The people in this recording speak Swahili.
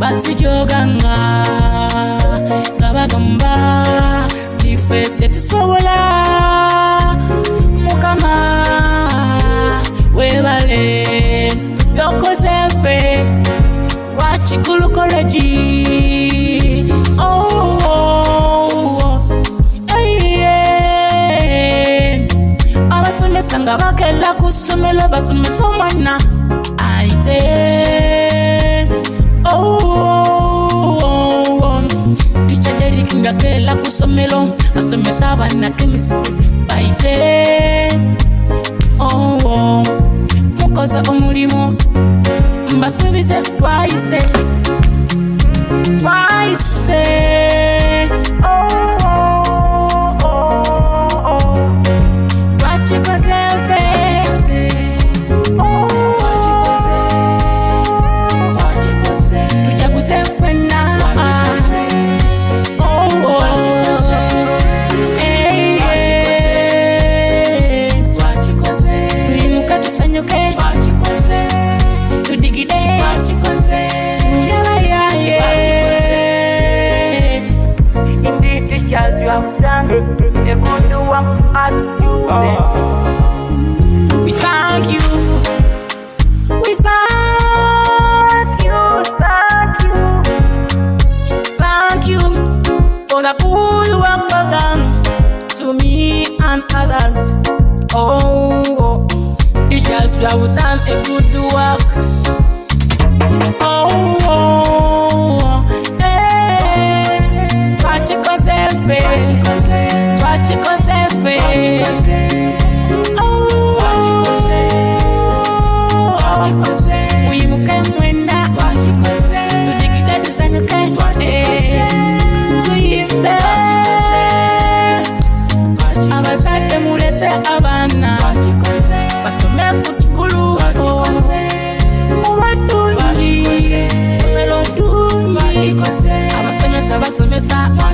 batijoganga kabagamba tifete tisobola mukama webale yokozefe wachikulu college abasomesanga bakela kusomelo basomesa omwana aite tichaderi kingakela kusomelo asomesa abana chemistry aite mukoze omulimo mbasubize twice As you have done a good work to us students. We thank you. We thank you for the good work you've done to me and others. Teachers, you have done a good work. Abasate mulete abana basome kuchikulu mubatunji somelo tunji abasomesa